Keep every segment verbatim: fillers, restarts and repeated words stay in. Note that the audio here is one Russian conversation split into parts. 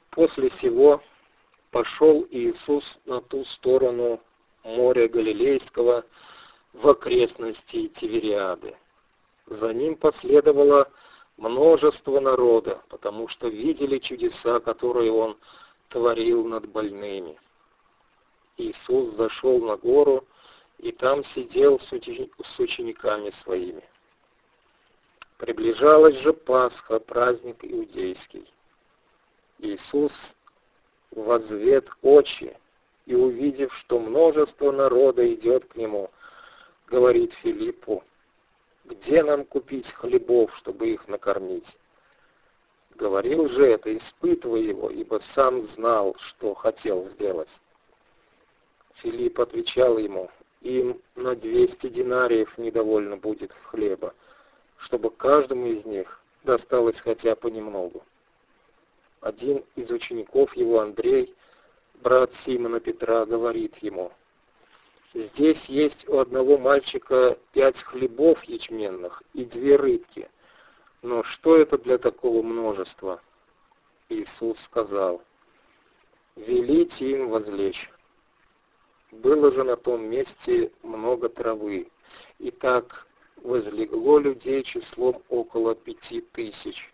После сего пошел Иисус на ту сторону моря Галилейского в окрестности Тивериады. За ним последовало множество народа, потому что видели чудеса, которые он творил над больными. Иисус зашел на гору и там сидел с учениками своими. Приближалась же Пасха, праздник иудейский. Иисус возвед очи и, увидев, что множество народа идет к нему, говорит Филиппу: «Где нам купить хлебов, чтобы их накормить?» Говорил же это, испытывая его, ибо сам знал, что хотел сделать. Филипп отвечал ему: «Им на двести динариев недовольно будет хлеба, чтобы каждому из них досталось хотя понемногу». Один из учеников его, Андрей, брат Симона Петра, говорит ему: «Здесь есть у одного мальчика пять хлебов ячменных и две рыбки, но что это для такого множества?» Иисус сказал: «Велите им возлечь». Было же на том месте много травы, и так возлегло людей числом около пяти тысяч.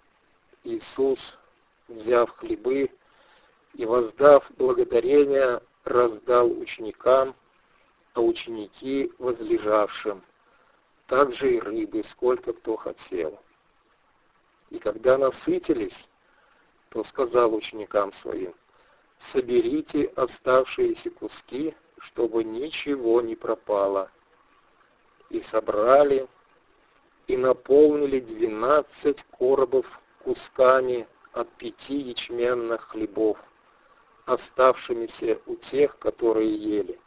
Иисус, взяв хлебы и воздав благодарение, раздал ученикам, а ученики возлежавшим, также и рыбы, сколько кто хотел. И когда насытились, то сказал ученикам своим: «Соберите оставшиеся куски, чтобы ничего не пропало». И собрали, и наполнили двенадцать коробов кусками от пяти ячменных хлебов, оставшимися у тех, которые ели.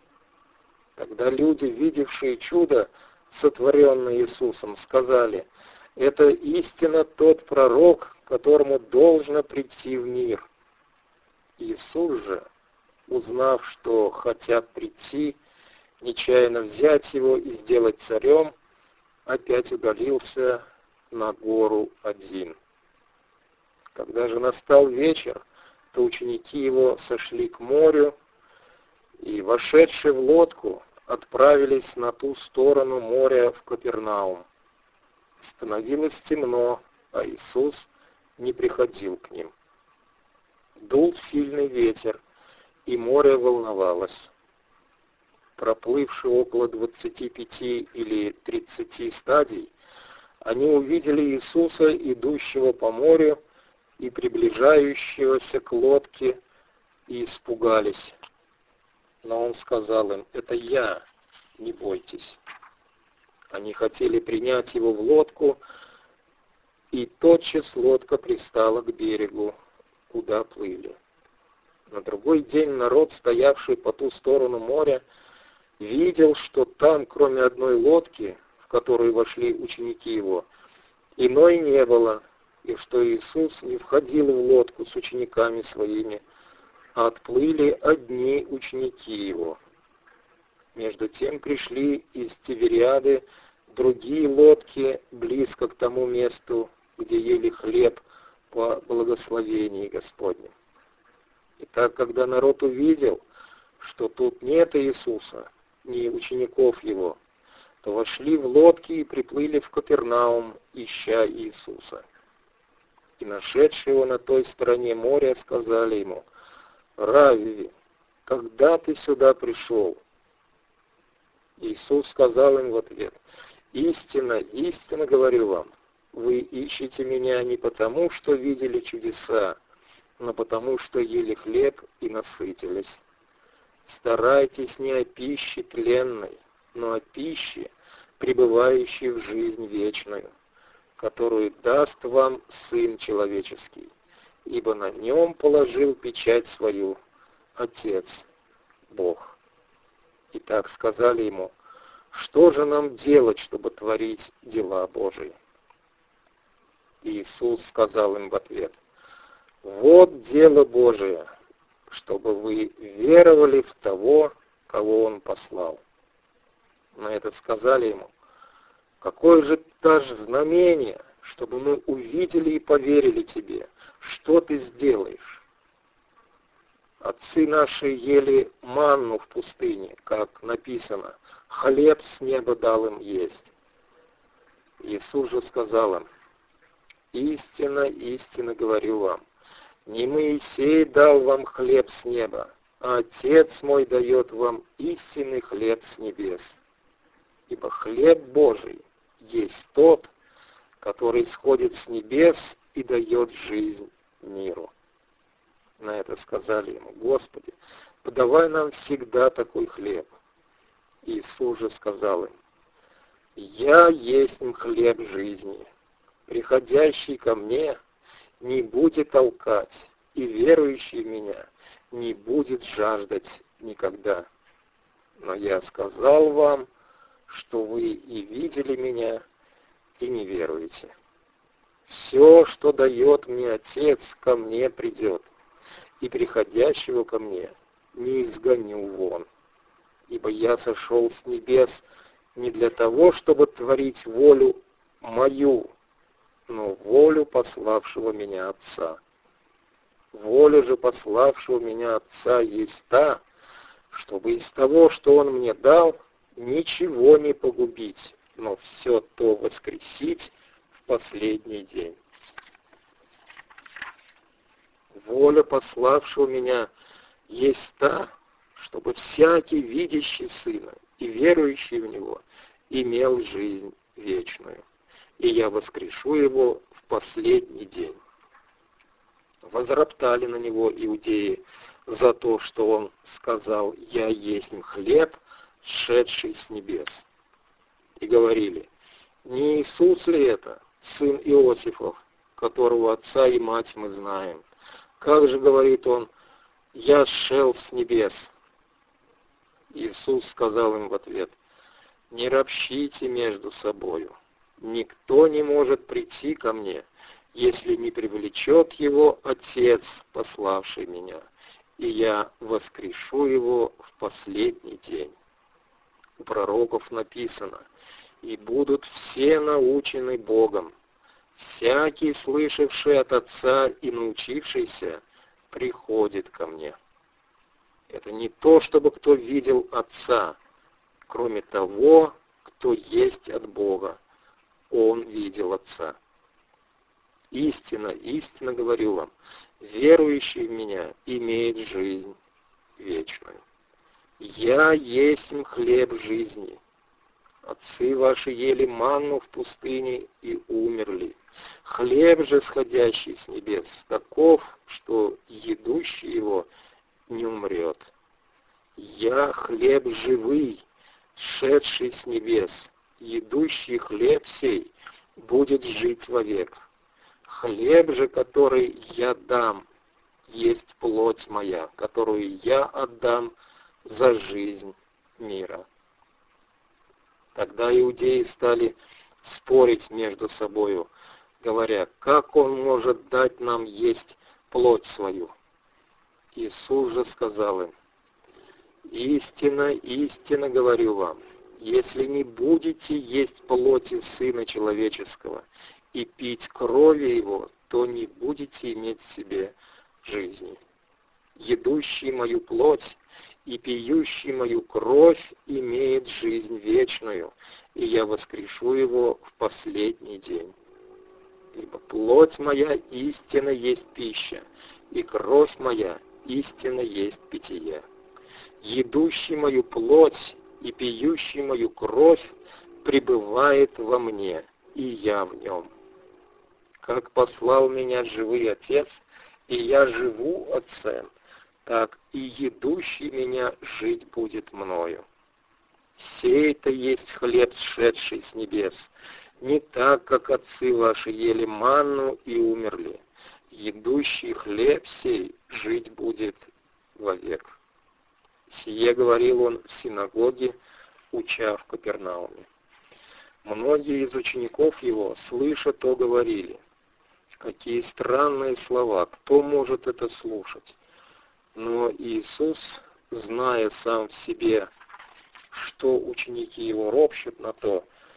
Тогда люди, видевшие чудо, сотворенное Иисусом, сказали: «Это истинно тот пророк, которому должно прийти в мир». Иисус же, узнав, что хотят прийти, нечаянно взять его и сделать царем, опять удалился на гору один. Когда же настал вечер, то ученики его сошли к морю и, вошедшие в лодку, отправились на ту сторону моря в Капернаум. Становилось темно, а Иисус не приходил к ним. Дул сильный ветер, и море волновалось. Проплывши около двадцати пяти или тридцати стадий, они увидели Иисуса, идущего по морю и приближающегося к лодке, и испугались. Но он сказал им: «Это я, не бойтесь». Они хотели принять его в лодку, и тотчас лодка пристала к берегу, куда плыли. На другой день народ, стоявший по ту сторону моря, видел, что там, кроме одной лодки, в которую вошли ученики его, иной не было, и что Иисус не входил в лодку с учениками своими, а отплыли одни ученики его. Между тем пришли из Тивериады другие лодки близко к тому месту, где ели хлеб по благословении Господнем. Итак, когда народ увидел, что тут нет Иисуса, ни учеников его, то вошли в лодки и приплыли в Капернаум, ища Иисуса. И нашедшие его на той стороне моря сказали ему: «Равви, когда ты сюда пришел?» Иисус сказал им в ответ: «Истинно, истинно говорю вам, вы ищете меня не потому, что видели чудеса, но потому, что ели хлеб и насытились. Старайтесь не о пище тленной, но о пище, пребывающей в жизнь вечную, которую даст вам Сын Человеческий, ибо на нем положил печать свою Отец, Бог». Итак, сказали ему: «Что же нам делать, чтобы творить дела Божии?» Иисус сказал им в ответ: «Вот дело Божие, чтобы вы веровали в того, кого Он послал». На это сказали ему: «Какое же дашь знамение, чтобы мы увидели и поверили тебе, что ты сделаешь. Отцы наши ели манну в пустыне, как написано, хлеб с неба дал им есть. Иисус же сказал им: истинно, истинно говорю вам, не Моисей дал вам хлеб с неба, а Отец мой дает вам истинный хлеб с небес. Ибо хлеб Божий есть тот, который сходит с небес и дает жизнь миру. На это сказали ему: Господи, подавай нам всегда такой хлеб. Иисус же сказал им: Я есть хлеб жизни. Приходящий ко мне не будет толкать, и верующий в меня не будет жаждать никогда. Но я сказал вам, что вы и видели меня, и не веруете. Все, что дает мне Отец, ко мне придет, и приходящего ко мне не изгоню вон. Ибо я сошел с небес не для того, чтобы творить волю мою, но волю пославшего меня Отца. Воля же пославшего меня Отца есть та, чтобы из того, что Он мне дал, ничего не погубить, но все то воскресить в последний день. Воля пославшего меня есть та, чтобы всякий, видящий Сына и верующий в Него, имел жизнь вечную, и я воскрешу его в последний день. Возроптали на него иудеи за то, что он сказал: «Я есть хлеб, сшедший с небес». И говорили: не Иисус ли это, сын Иосифов, которого отца и мать мы знаем? Как же, говорит он, я сшел с небес? Иисус сказал им в ответ: не ропщите между собою. Никто не может прийти ко мне, если не привлечет его Отец, пославший меня, и я воскрешу его в последний день. У пророков написано: и будут все научены Богом. Всякий, слышавший от Отца и научившийся, приходит ко мне. Это не то, чтобы кто видел Отца, кроме того, кто есть от Бога. Он видел Отца. Истинно, истинно говорю вам, верующий в Меня имеет жизнь вечную. Я есть хлеб жизни. Отцы ваши ели манну в пустыне и умерли. Хлеб же, сходящий с небес, таков, что едущий его не умрет. Я хлеб живый, шедший с небес. Едущий хлеб сей будет жить вовек. Хлеб же, который я дам, есть плоть моя, которую я отдам за жизнь мира. Тогда иудеи стали спорить между собою, говоря: как он может дать нам есть плоть свою? Иисус же сказал им: истинно, истинно говорю вам, если не будете есть плоти Сына Человеческого и пить крови Его, то не будете иметь в себе жизни. Едущий мою плоть и пьющий мою кровь имеет жизнь вечную, и я воскрешу его в последний день. Ибо плоть моя истинно есть пища, и кровь моя истинно есть питье. Едущий мою плоть и пьющий мою кровь пребывает во мне, и я в нем. Как послал меня живый Отец, и я живу Отцем, так и едущий меня жить будет мною. Сей-то есть хлеб, сшедший с небес, не так, как отцы ваши ели манну и умерли. Едущий хлеб сей жить будет вовек. Сие говорил он в синагоге, уча в Капернауме. Многие из учеников его, слыша то, говорили: какие странные слова, кто может это слушать? Но Иисус, зная сам в себе, что ученики его ропщут на то,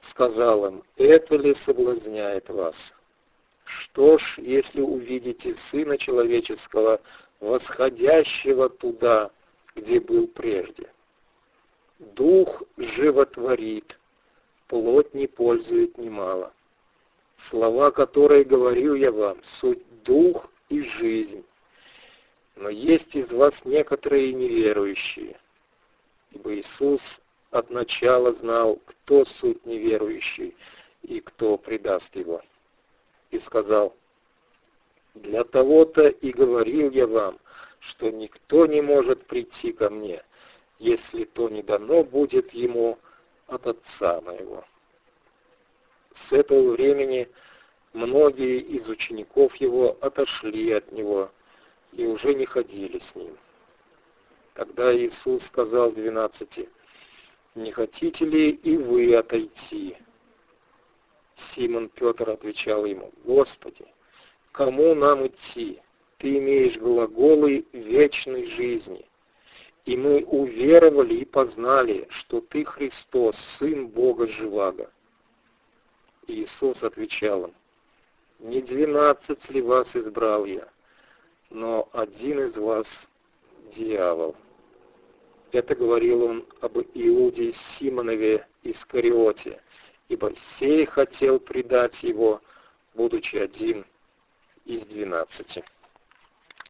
сказал им: «Это ли соблазняет вас? Что ж, если увидите Сына Человеческого, восходящего туда, где был прежде? Дух животворит, плоть не пользует немало. Слова, которые говорю я вам, суть дух и жизнь. Но есть из вас некоторые неверующие». Ибо Иисус от начала знал, кто суть неверующий и кто предаст его. И сказал: «Для того-то и говорил я вам, что никто не может прийти ко мне, если то не дано будет ему от Отца моего». С этого времени многие из учеников его отошли от него и уже не ходили с ним. Тогда Иисус сказал двенадцати: «Не хотите ли и вы отойти?» Симон Петр отвечал ему: «Господи, кому нам идти? Ты имеешь глаголы вечной жизни, и мы уверовали и познали, что Ты Христос, Сын Бога Живаго». Иисус отвечал им: «Не двенадцать ли вас избрал я, но один из вас — дьявол». Это говорил он об Иуде Симонове Искариоте, ибо сей хотел предать его, будучи один из двенадцати.